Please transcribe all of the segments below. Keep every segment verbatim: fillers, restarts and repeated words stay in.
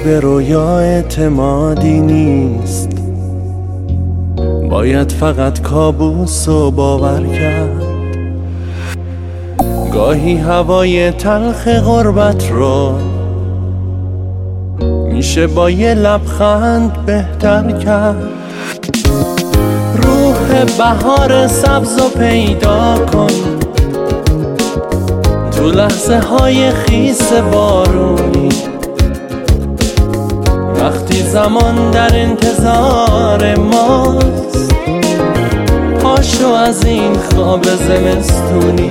به رویا اعتمادی نیست، باید فقط کابوس رو باور کرد. گاهی هوای تلخ غربت رو میشه با یه لبخند بهتر کرد. روح بهار سبز رو پیدا کن تو لحظه های خیس بارونی، وقتی زمان در انتظار ماست. پاشو از این خواب زمستونی.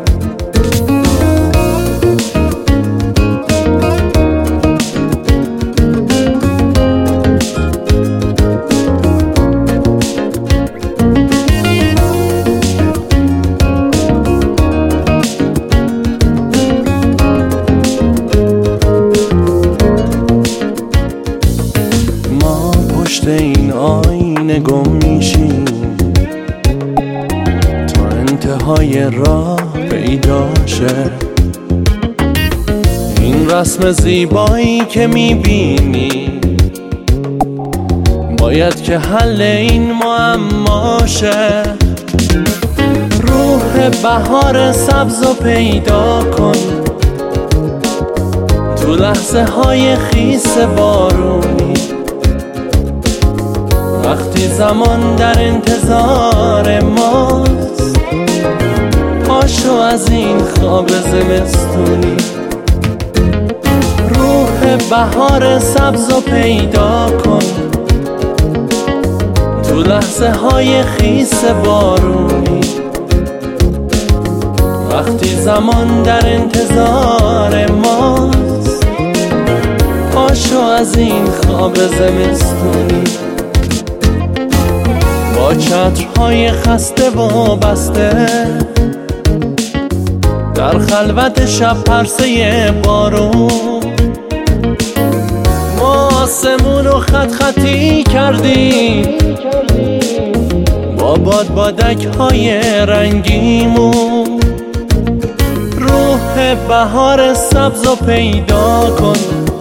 این آینه گم میشیم تا انتهای راه پیدا شه. این رسم زیبایی که میبینی باید که حل این معما شه. روح بهار سبز رو پیدا کن تو لحظه های خیس بارونی، وقتی زمان در انتظار ماست. پاشو از این خواب زمستونی. روح بهار سبز رو پیدا کن تو لحظه های خیس بارونی، وقتی زمان در انتظار ماست. پاشو از این خواب زمستونی. با چترهای خسته و بسته در خلوت شب پرسه بارون، ما آسمون رو خط خطی کردیم با باد بادک های رنگیمون. روح بهار سبز رو پیدا کن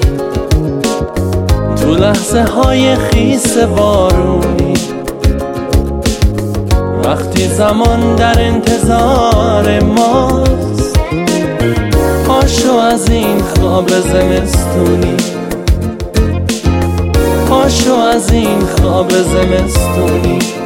تو لحظه های خیس بارونی، وقتی زمان در انتظار ماست. پاشو از این خواب زمستونی. پاشو از این خواب زمستونی.